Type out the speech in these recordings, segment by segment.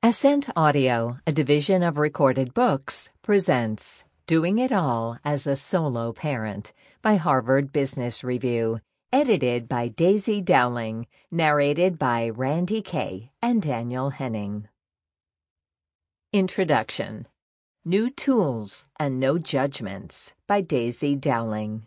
Ascent Audio, a division of Recorded Books, presents Doing It All as a Solo Parent by Harvard Business Review, edited by Daisy Dowling, narrated by Randy Kay and Daniel Henning. Introduction: New Tools and No Judgments by Daisy Dowling.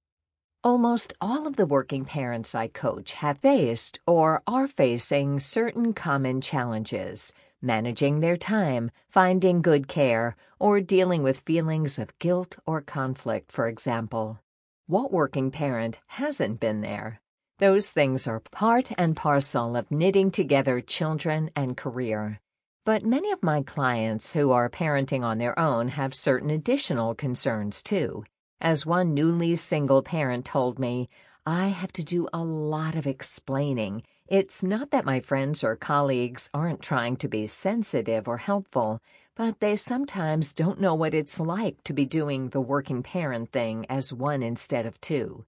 Almost all of the working parents I coach have faced or are facing certain common challenges: managing their time, finding good care, or dealing with feelings of guilt or conflict, for example. What working parent hasn't been there? Those things are part and parcel of knitting together children and career. But many of my clients who are parenting on their own have certain additional concerns, too. As one newly single parent told me, "I have to do a lot of explaining. It's not that my friends or colleagues aren't trying to be sensitive or helpful, but they sometimes don't know what it's like to be doing the working parent thing as one instead of two."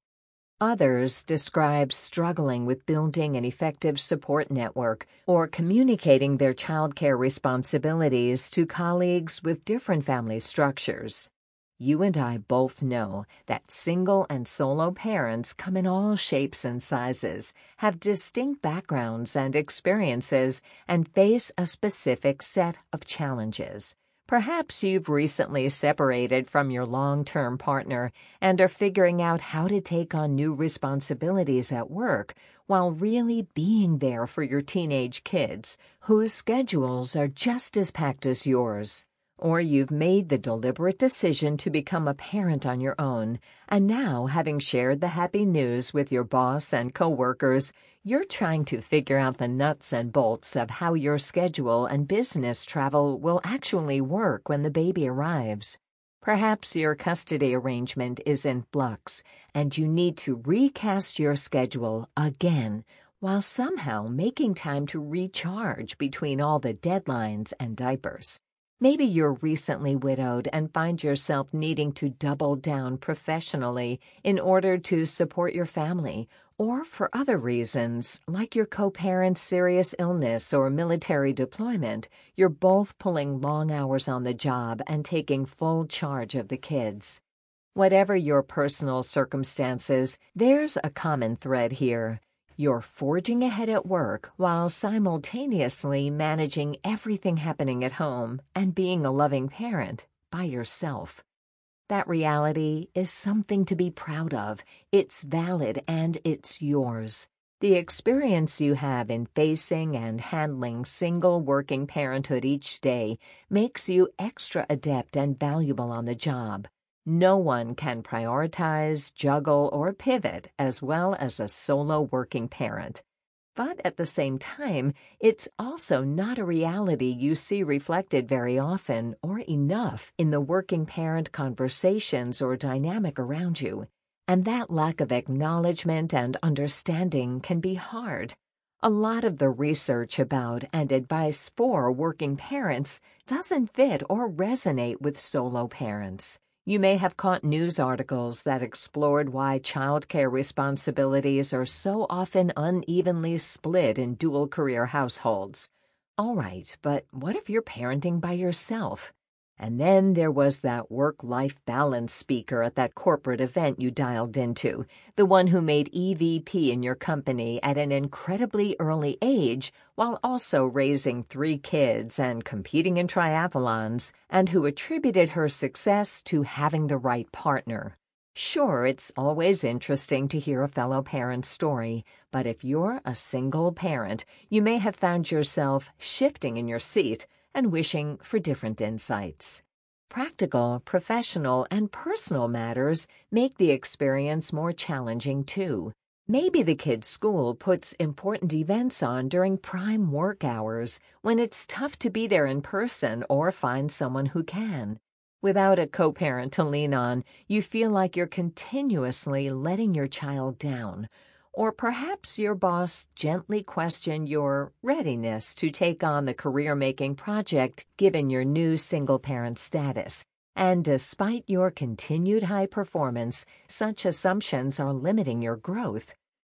Others describe struggling with building an effective support network or communicating their childcare responsibilities to colleagues with different family structures. You and I both know that single and solo parents come in all shapes and sizes, have distinct backgrounds and experiences, and face a specific set of challenges. Perhaps you've recently separated from your long-term partner and are figuring out how to take on new responsibilities at work while really being there for your teenage kids, whose schedules are just as packed as yours. Or you've made the deliberate decision to become a parent on your own, and now, having shared the happy news with your boss and coworkers, you're trying to figure out the nuts and bolts of how your schedule and business travel will actually work when the baby arrives. Perhaps your custody arrangement is in flux, and you need to recast your schedule again, while somehow making time to recharge between all the deadlines and diapers. Maybe you're recently widowed and find yourself needing to double down professionally in order to support your family, or for other reasons, like your co-parent's serious illness or military deployment, you're both pulling long hours on the job and taking full charge of the kids. Whatever your personal circumstances, there's a common thread here. You're forging ahead at work while simultaneously managing everything happening at home and being a loving parent by yourself. That reality is something to be proud of. It's valid and it's yours. The experience you have in facing and handling single working parenthood each day makes you extra adept and valuable on the job. No one can prioritize, juggle, or pivot as well as a solo working parent. But at the same time, it's also not a reality you see reflected very often or enough in the working parent conversations or dynamic around you. And that lack of acknowledgement and understanding can be hard. A lot of the research about and advice for working parents doesn't fit or resonate with solo parents. You may have caught news articles that explored why childcare responsibilities are so often unevenly split in dual-career households. All right, but what if you're parenting by yourself? And then there was that work-life balance speaker at that corporate event you dialed into, the one who made EVP in your company at an incredibly early age while also raising 3 kids and competing in triathlons, and who attributed her success to having the right partner. Sure, it's always interesting to hear a fellow parent's story, but if you're a single parent, you may have found yourself shifting in your seat and wishing for different insights. Practical, professional, and personal matters make the experience more challenging, too. Maybe the kid's school puts important events on during prime work hours when it's tough to be there in person or find someone who can. Without a co-parent to lean on, you feel like you're continuously letting your child down. Or perhaps your boss gently questioned your readiness to take on the career-making project given your new single-parent status. And despite your continued high performance, such assumptions are limiting your growth.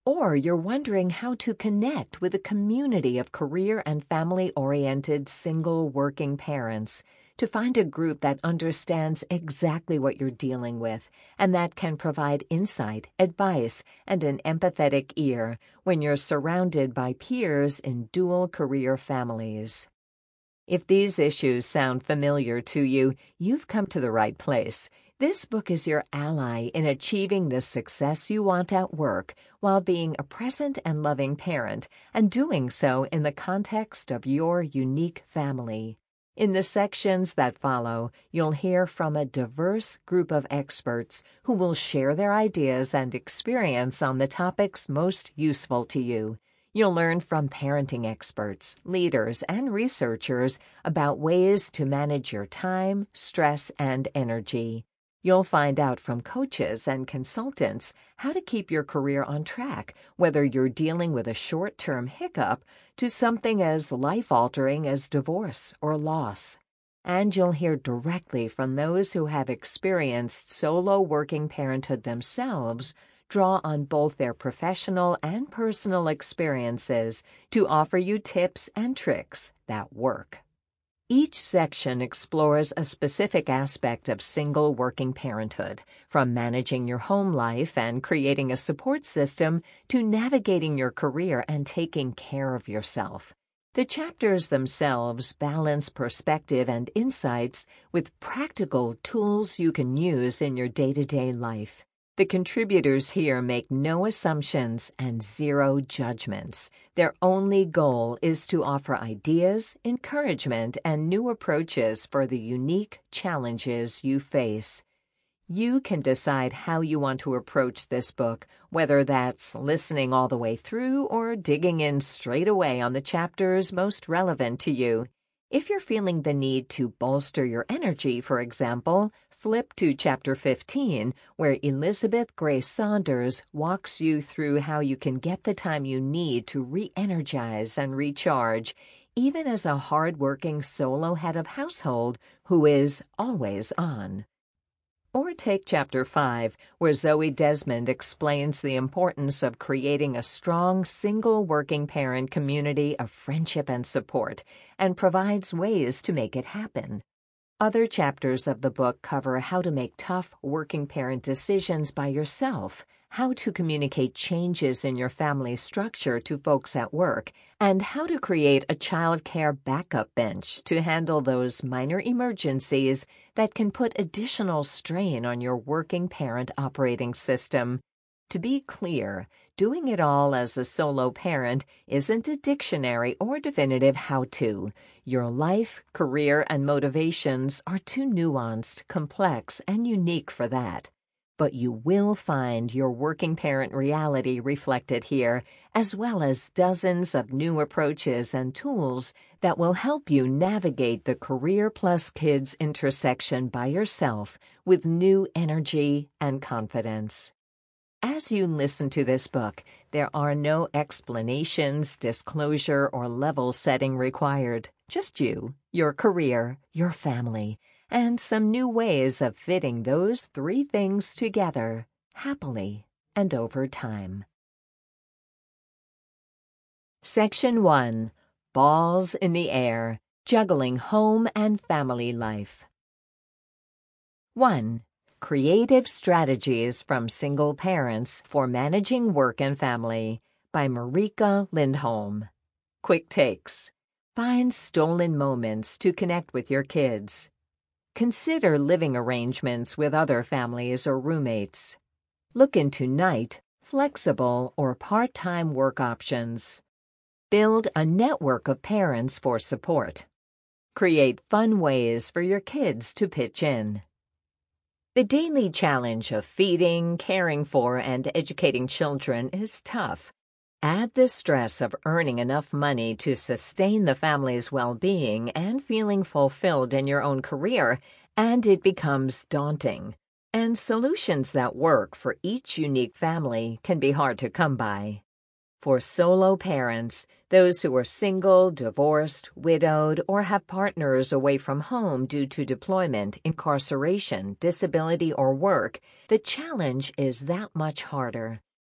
Or you're wondering how to connect with a community of career and family-oriented single working parents to find a group that understands exactly what you're dealing with and that can provide insight, advice, and an empathetic ear when you're surrounded by peers in dual career families. If these issues sound familiar to you, you've come to the right place. This book is your ally in achieving the success you want at work while being a present and loving parent, and doing so in the context of your unique family. In the sections that follow, you'll hear from a diverse group of experts who will share their ideas and experience on the topics most useful to you. You'll learn from parenting experts, leaders, and researchers about ways to manage your time, stress, and energy. You'll find out from coaches and consultants how to keep your career on track, whether you're dealing with a short-term hiccup to something as life-altering as divorce or loss. And you'll hear directly from those who have experienced solo working parenthood themselves, draw on both their professional and personal experiences to offer you tips and tricks that work. Each section explores a specific aspect of single working parenthood, from managing your home life and creating a support system to navigating your career and taking care of yourself. The chapters themselves balance perspective and insights with practical tools you can use in your day-to-day life. The contributors here make no assumptions and zero judgments. Their only goal is to offer ideas, encouragement, and new approaches for the unique challenges you face. You can decide how you want to approach this book, whether that's listening all the way through or digging in straight away on the chapters most relevant to you. If you're feeling the need to bolster your energy, for example, flip to Chapter 15, where Elizabeth Grace Saunders walks you through how you can get the time you need to re-energize and recharge, even as a hard-working solo head of household who is always on. Or take Chapter 5, where Zoe Desmond explains the importance of creating a strong single working parent community of friendship and support, and provides ways to make it happen. Other chapters of the book cover how to make tough working parent decisions by yourself, how to communicate changes in your family structure to folks at work, and how to create a child care backup bench to handle those minor emergencies that can put additional strain on your working parent operating system. To be clear, doing it all as a solo parent isn't a dictionary or definitive how-to. Your life, career, and motivations are too nuanced, complex, and unique for that. But you will find your working parent reality reflected here, as well as dozens of new approaches and tools that will help you navigate the career plus kids intersection by yourself with new energy and confidence. As you listen to this book, there are no explanations, disclosure, or level setting required. Just you, your career, your family, and some new ways of fitting those three things together happily and over time. Section 1. Balls in the Air, Juggling Home and Family Life. 1. Creative Strategies from Single Parents for Managing Work and Family by Marika Lindholm. Quick takes. Find stolen moments to connect with your kids. Consider living arrangements with other families or roommates. Look into night, flexible, or part-time work options. Build a network of parents for support. Create fun ways for your kids to pitch in. The daily challenge of feeding, caring for, and educating children is tough. Add the stress of earning enough money to sustain the family's well-being and feeling fulfilled in your own career, and it becomes daunting. And solutions that work for each unique family can be hard to come by. For solo parents, those who are single, divorced, widowed, or have partners away from home due to deployment, incarceration, disability, or work, the challenge is that much harder.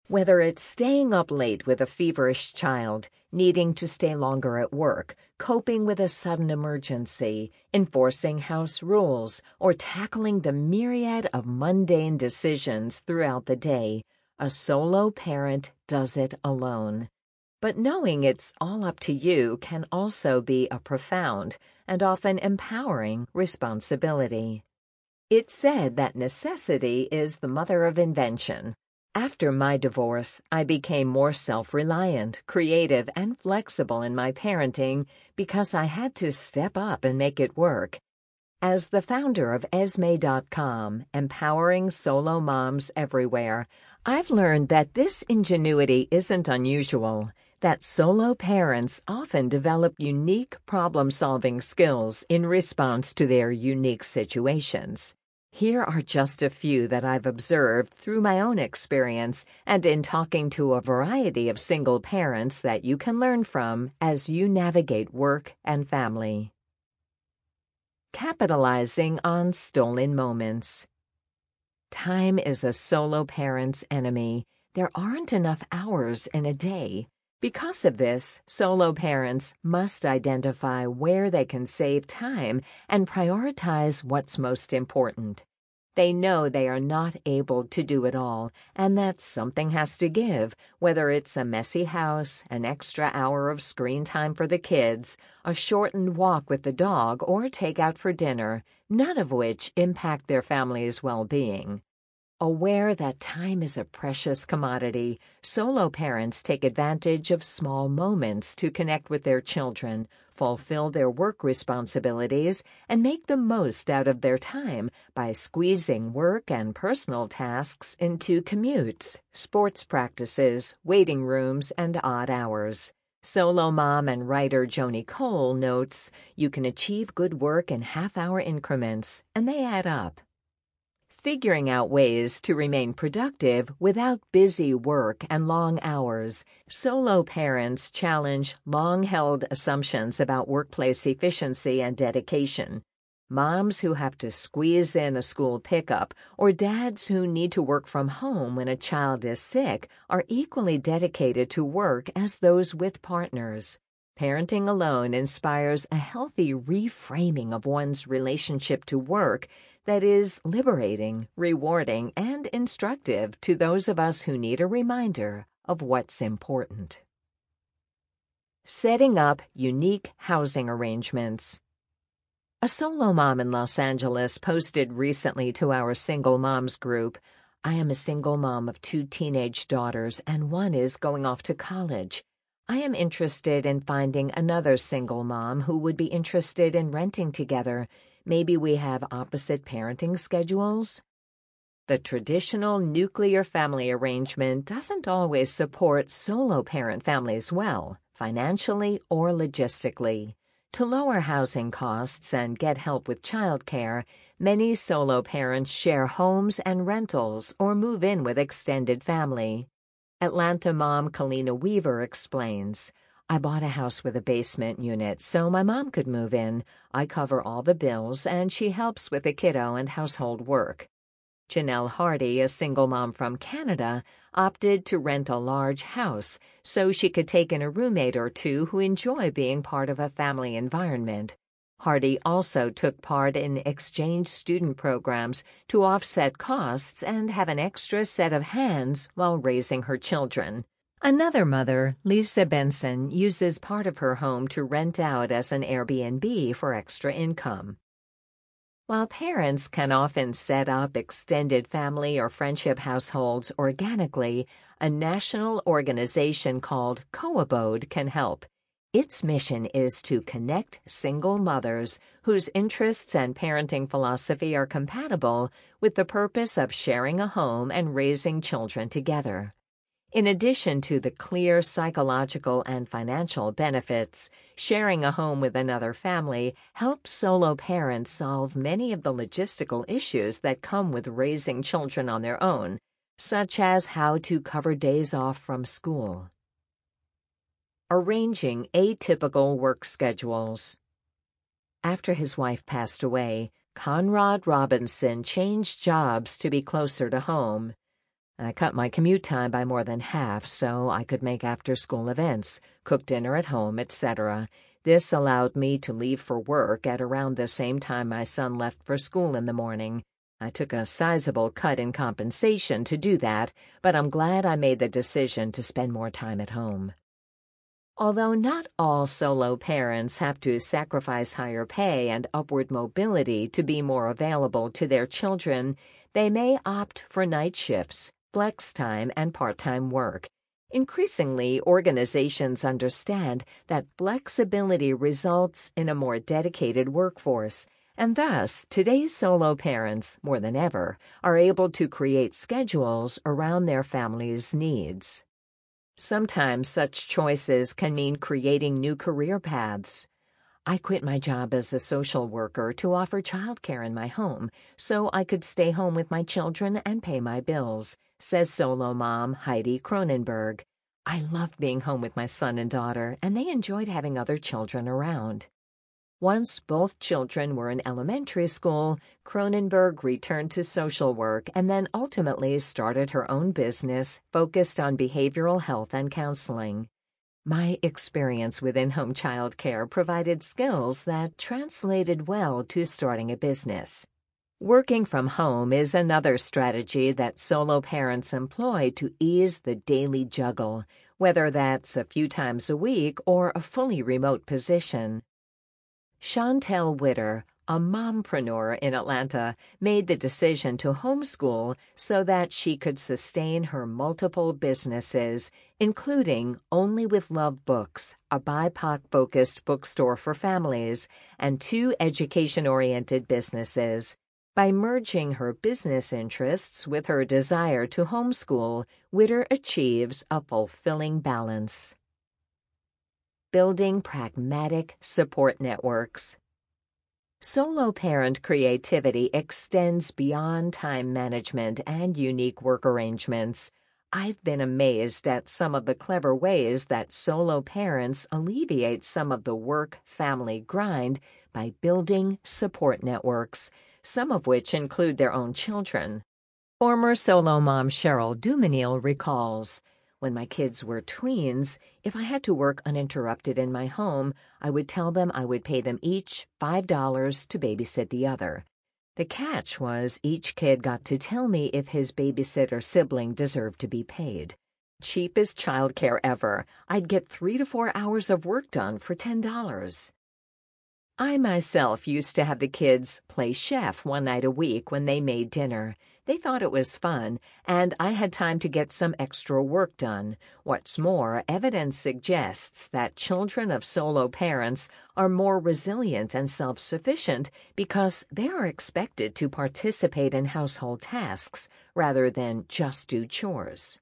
Whether it's staying up late with a feverish child, needing to stay longer at work, coping with a sudden emergency, enforcing house rules, or tackling the myriad of mundane decisions throughout the day, a solo parent does it alone. But knowing it's all up to you can also be a profound and often empowering responsibility. It's said that necessity is the mother of invention. After my divorce, I became more self-reliant, creative, and flexible in my parenting because I had to step up and make it work. As the founder of Esme.com, empowering solo moms everywhere, I've learned that this ingenuity isn't unusual, that solo parents often develop unique problem-solving skills in response to their unique situations. Here are just a few that I've observed through my own experience and in talking to a variety of single parents that you can learn from as you navigate work and family. Capitalizing on stolen moments. Time is a solo parent's enemy. There aren't enough hours in a day. Because of this, solo parents must identify where they can save time and prioritize what's most important. They know they are not able to do it all, and that something has to give, whether it's a messy house, an extra hour of screen time for the kids, a shortened walk with the dog, or takeout for dinner, none of which impact their family's well-being. Aware that time is a precious commodity, solo parents take advantage of small moments to connect with their children, fulfill their work responsibilities, and make the most out of their time by squeezing work and personal tasks into commutes, sports practices, waiting rooms, and odd hours. Solo mom and writer Joni Cole notes, "You can achieve good work in half-hour increments, and they add up." Figuring out ways to remain productive without busy work and long hours, solo parents challenge long-held assumptions about workplace efficiency and dedication. Moms who have to squeeze in a school pickup or dads who need to work from home when a child is sick are equally dedicated to work as those with partners. Parenting alone inspires a healthy reframing of one's relationship to work that is liberating, rewarding, and instructive to those of us who need a reminder of what's important. Setting up unique housing arrangements. A solo mom in Los Angeles posted recently to our Single Moms group, "I am a single mom of 2 teenage daughters and one is going off to college. I am interested in finding another single mom who would be interested in renting together. Maybe we have opposite parenting schedules." The traditional nuclear family arrangement doesn't always support solo parent families well, financially or logistically. To lower housing costs and get help with childcare, many solo parents share homes and rentals or move in with extended family. Atlanta mom Kalina Weaver explains, "I bought a house with a basement unit so my mom could move in. I cover all the bills and she helps with the kiddo and household work." Janelle Hardy, a single mom from Canada, opted to rent a large house so she could take in a roommate or two who enjoy being part of a family environment. Hardy also took part in exchange student programs to offset costs and have an extra set of hands while raising her children. Another mother, Lisa Benson, uses part of her home to rent out as an Airbnb for extra income. While parents can often set up extended family or friendship households organically, a national organization called Co-Abode can help. Its mission is to connect single mothers whose interests and parenting philosophy are compatible with the purpose of sharing a home and raising children together. In addition to the clear psychological and financial benefits, sharing a home with another family helps solo parents solve many of the logistical issues that come with raising children on their own, such as how to cover days off from school. Arranging atypical work schedules. After his wife passed away, Conrad Robinson changed jobs to be closer to home. I cut my commute time by more than half so I could make after-school events, cook dinner at home, etc. This allowed me to leave for work at around the same time my son left for school in the morning. I took a sizable cut in compensation to do that, but I'm glad I made the decision to spend more time at home. Although not all solo parents have to sacrifice higher pay and upward mobility to be more available to their children, they may opt for night shifts, flex time, and part-time work. Increasingly, organizations understand that flexibility results in a more dedicated workforce, and thus today's solo parents, more than ever, are able to create schedules around their family's needs. Sometimes such choices can mean creating new career paths. I quit my job as a social worker to offer childcare in my home so I could stay home with my children and pay my bills, says solo mom Heidi Cronenberg. I love being home with my son and daughter, and they enjoyed having other children around. Once both children were in elementary school, Cronenberg returned to social work and then ultimately started her own business focused on behavioral health and counseling. My experience with in-home childcare provided skills that translated well to starting a business. Working from home is another strategy that solo parents employ to ease the daily juggle, whether that's a few times a week or a fully remote position. Chantel Witter, a mompreneur in Atlanta, made the decision to homeschool so that she could sustain her multiple businesses, including Only with Love Books, a BIPOC-focused bookstore for families, and 2 education-oriented businesses. By merging her business interests with her desire to homeschool, Witter achieves a fulfilling balance. Building pragmatic support networks. Solo parent creativity extends beyond time management and unique work arrangements. I've been amazed at some of the clever ways that solo parents alleviate some of the work-family grind by building support networks, some of which include their own children. Former solo mom Cheryl Dumenil recalls, "When my kids were tweens, if I had to work uninterrupted in my home, I would tell them I would pay them each $5 to babysit the other. The catch was each kid got to tell me if his babysitter sibling deserved to be paid. Cheapest childcare ever. I'd get 3 to 4 hours of work done for $10. I myself used to have the kids play chef one night a week when they made dinner. They thought it was fun, and I had time to get some extra work done. What's more, evidence suggests that children of solo parents are more resilient and self-sufficient because they are expected to participate in household tasks rather than just do chores.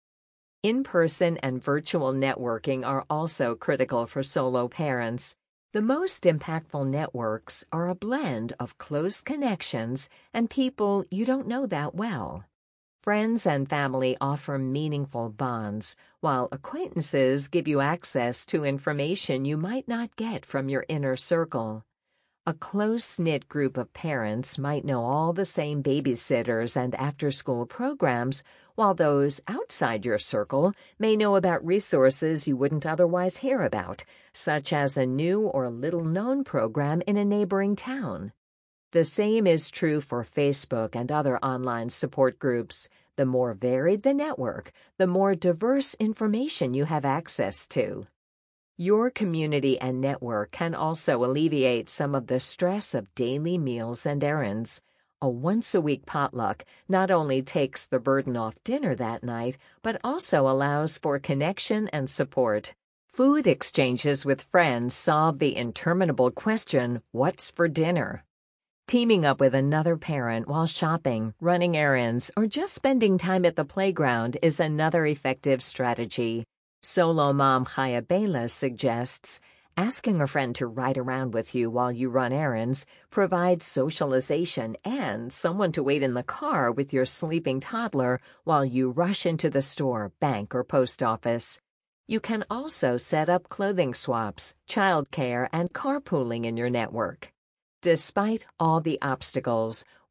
In-person and virtual networking are also critical for solo parents. The most impactful networks are a blend of close connections and people you don't know that well. Friends and family offer meaningful bonds, while acquaintances give you access to information you might not get from your inner circle. A close-knit group of parents might know all the same babysitters and after-school programs, while those outside your circle may know about resources you wouldn't otherwise hear about, such as a new or little-known program in a neighboring town. The same is true for Facebook and other online support groups. The more varied the network, the more diverse information you have access to. Your community and network can also alleviate some of the stress of daily meals and errands. A once-a-week potluck not only takes the burden off dinner that night, but also allows for connection and support. Food exchanges with friends solve the interminable question, "What's for dinner?" Teaming up with another parent while shopping, running errands, or just spending time at the playground is another effective strategy. Solo mom Chaya Bela suggests asking a friend to ride around with you while you run errands provides socialization and someone to wait in the car with your sleeping toddler while you rush into the store, bank, or post office. You can also set up clothing swaps, childcare, and carpooling in your network. Despite all the obstacles,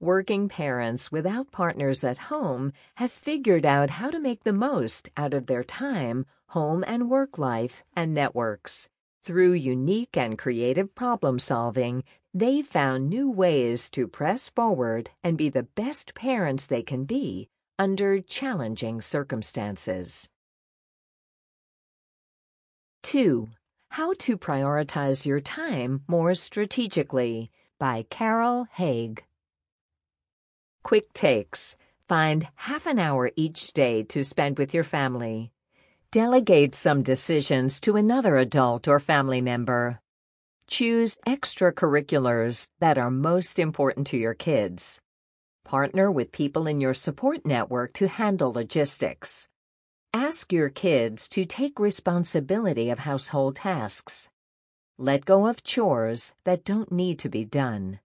Working parents without partners at home have figured out how to make the most out of their time, home and work life, and networks. Through unique and creative problem solving, they've found new ways to press forward and be the best parents they can be under challenging circumstances. 2. How to Prioritize Your Time More Strategically by Carol Haig. Quick takes. Find half an hour each day to spend with your family. Delegate some decisions to another adult or family member. Choose extracurriculars that are most important to your kids. Partner with people in your support network to handle logistics. Ask your kids to take responsibility of household tasks. Let go of chores that don't need to be done.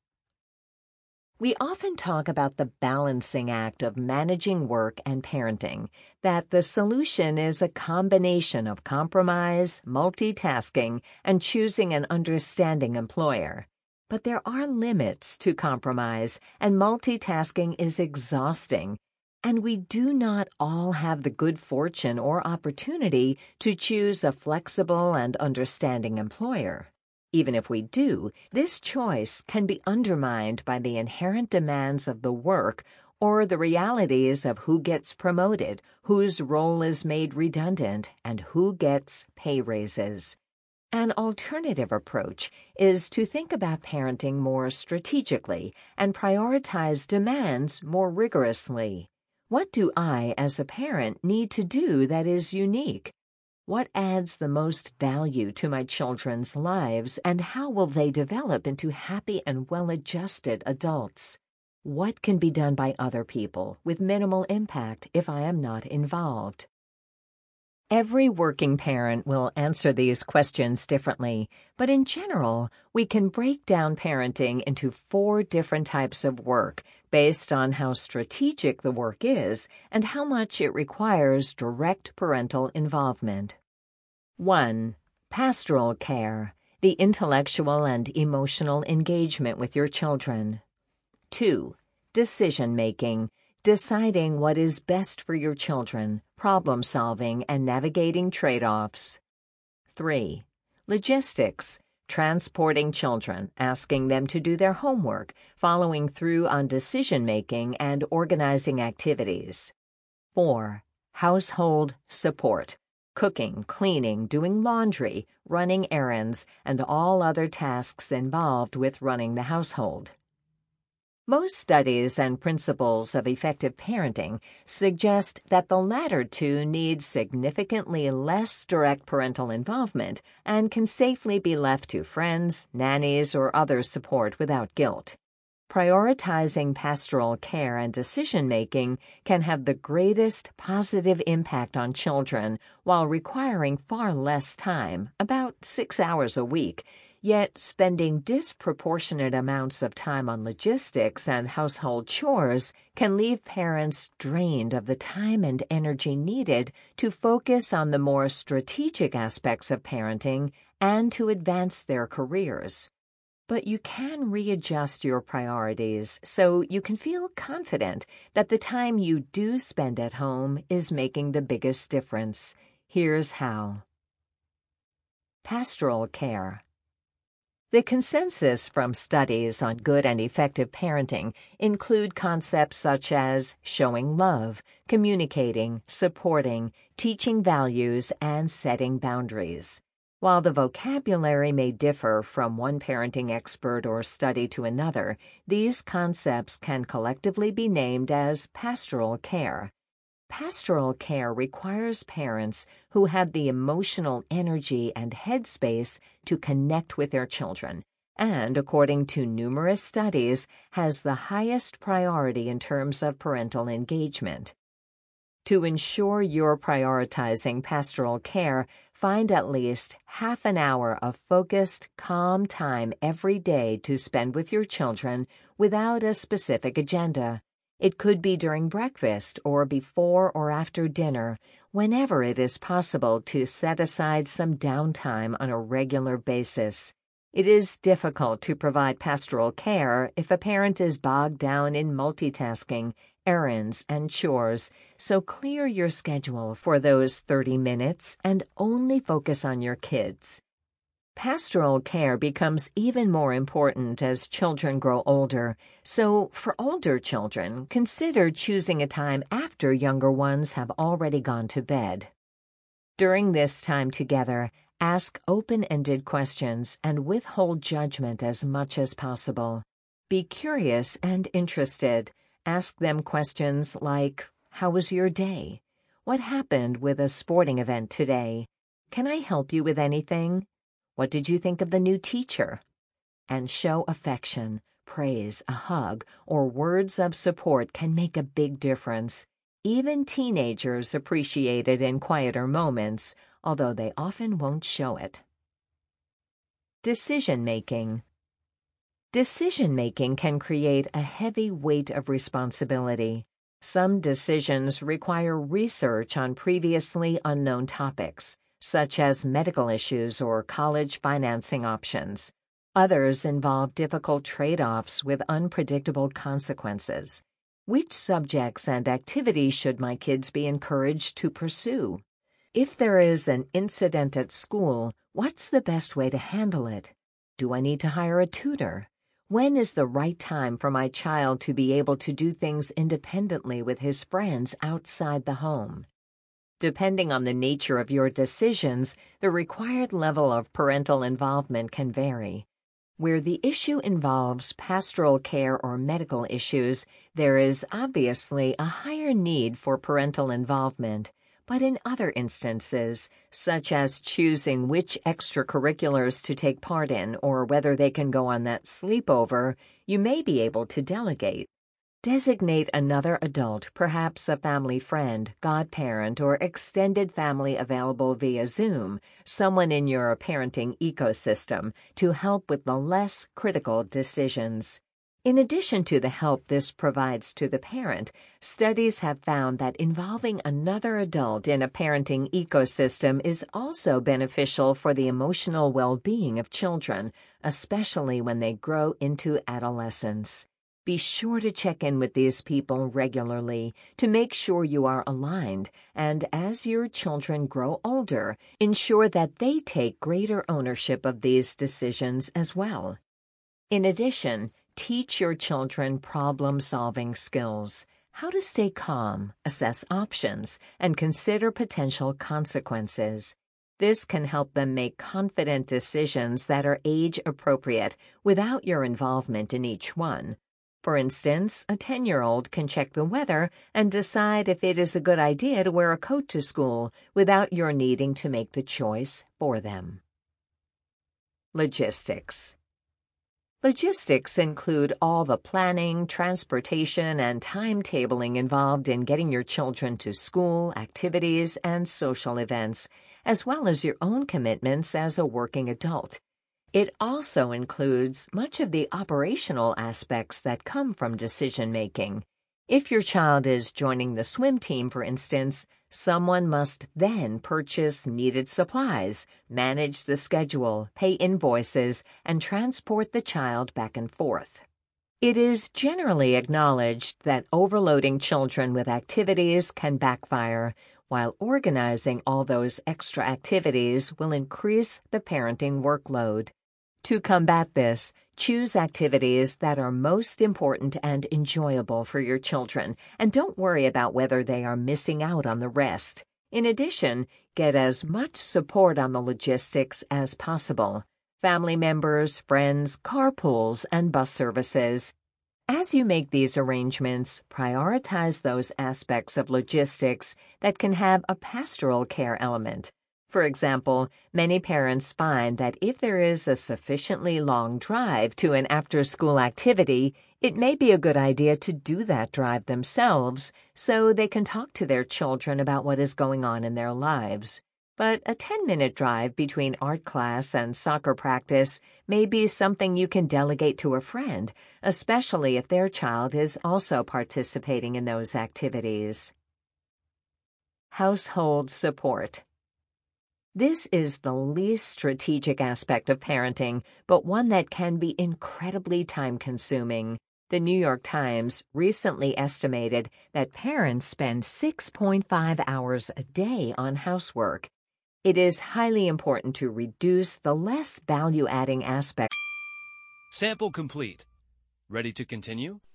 We often talk about the balancing act of managing work and parenting, that the solution is a combination of compromise, multitasking, and choosing an understanding employer. But there are limits to compromise, and multitasking is exhausting, and we do not all have the good fortune or opportunity to choose a flexible and understanding employer. Even if we do, this choice can be undermined by the inherent demands of the work or the realities of who gets promoted, whose role is made redundant, and who gets pay raises. An alternative approach is to think about parenting more strategically and prioritize demands more rigorously. What do I, as a parent, need to do that is unique? What adds the most value to my children's lives, and how will they develop into happy and well-adjusted adults? What can be done by other people with minimal impact if I am not involved? Every working parent will answer these questions differently, but in general, we can break down parenting into 4 different types of work based on how strategic the work is and how much it requires direct parental involvement. 1. Pastoral care, the intellectual and emotional engagement with your children. 2. Decision-making, deciding what is best for your children, problem-solving and navigating trade-offs. 3. Logistics, transporting children, asking them to do their homework, following through on decision-making and organizing activities. 4. Household support, cooking, cleaning, doing laundry, running errands, and all other tasks involved with running the household. Most studies and principles of effective parenting suggest that the latter 2 need significantly less direct parental involvement and can safely be left to friends, nannies, or other support without guilt. Prioritizing pastoral care and decision-making can have the greatest positive impact on children while requiring far less time, about 6 hours a week, yet spending disproportionate amounts of time on logistics and household chores can leave parents drained of the time and energy needed to focus on the more strategic aspects of parenting and to advance their careers. But you can readjust your priorities so you can feel confident that the time you do spend at home is making the biggest difference. Here's how. Pastoral care. The consensus from studies on good and effective parenting include concepts such as showing love, communicating, supporting, teaching values, and setting boundaries. While the vocabulary may differ from one parenting expert or study to another, these concepts can collectively be named as pastoral care. Pastoral care requires parents who have the emotional energy and headspace to connect with their children, and, according to numerous studies, has the highest priority in terms of parental engagement. To ensure you're prioritizing pastoral care, find at least half an hour of focused, calm time every day to spend with your children without a specific agenda. It could be during breakfast or before or after dinner, whenever it is possible to set aside some downtime on a regular basis. It is difficult to provide pastoral care if a parent is bogged down in multitasking, errands, and chores, so clear your schedule for those 30 minutes and only focus on your kids. Pastoral care becomes even more important as children grow older, so for older children, consider choosing a time after younger ones have already gone to bed. During this time together, ask open-ended questions and withhold judgment as much as possible. Be curious and interested. Ask them questions like, "How was your day? What happened with a sporting event today? Can I help you with anything? What did you think of the new teacher?" And show affection, praise, a hug, or words of support can make a big difference. Even teenagers appreciate it in quieter moments, although they often won't show it. Decision-making. Decision-making can create a heavy weight of responsibility. Some decisions require research on previously unknown topics, such as medical issues or college financing options. Others involve difficult trade-offs with unpredictable consequences. Which subjects and activities should my kids be encouraged to pursue? If there is an incident at school, what's the best way to handle it? Do I need to hire a tutor? When is the right time for my child to be able to do things independently with his friends outside the home? Depending on the nature of your decisions, the required level of parental involvement can vary. Where the issue involves pastoral care or medical issues, there is obviously a higher need for parental involvement. But in other instances, such as choosing which extracurriculars to take part in or whether they can go on that sleepover, you may be able to delegate. Designate another adult, perhaps a family friend, godparent, or extended family available via Zoom, someone in your parenting ecosystem, to help with the less critical decisions. In addition to the help this provides to the parent, studies have found that involving another adult in a parenting ecosystem is also beneficial for the emotional well-being of children, especially when they grow into adolescence. Be sure to check in with these people regularly to make sure you are aligned, and as your children grow older, ensure that they take greater ownership of these decisions as well. In addition, teach your children problem-solving skills, how to stay calm, assess options, and consider potential consequences. This can help them make confident decisions that are age-appropriate without your involvement in each one. For instance, a 10-year-old can check the weather and decide if it is a good idea to wear a coat to school without your needing to make the choice for them. Logistics. Logistics include all the planning, transportation, and timetabling involved in getting your children to school, activities, and social events, as well as your own commitments as a working adult. It also includes much of the operational aspects that come from decision-making. If your child is joining the swim team, for instance, someone must then purchase needed supplies, manage the schedule, pay invoices, and transport the child back and forth. It is generally acknowledged that overloading children with activities can backfire, while organizing all those extra activities will increase the parenting workload. To combat this, choose activities that are most important and enjoyable for your children, and don't worry about whether they are missing out on the rest. In addition, get as much support on the logistics as possible. Family members, friends, carpools, and bus services. As you make these arrangements, prioritize those aspects of logistics that can have a pastoral care element. For example, many parents find that if there is a sufficiently long drive to an after-school activity, it may be a good idea to do that drive themselves so they can talk to their children about what is going on in their lives. But a 10-minute drive between art class and soccer practice may be something you can delegate to a friend, especially if their child is also participating in those activities. Household support. This is the least strategic aspect of parenting, but one that can be incredibly time-consuming. The New York Times recently estimated that parents spend 6.5 hours a day on housework. It is highly important to reduce the less value-adding aspects. Sample complete. Ready to continue?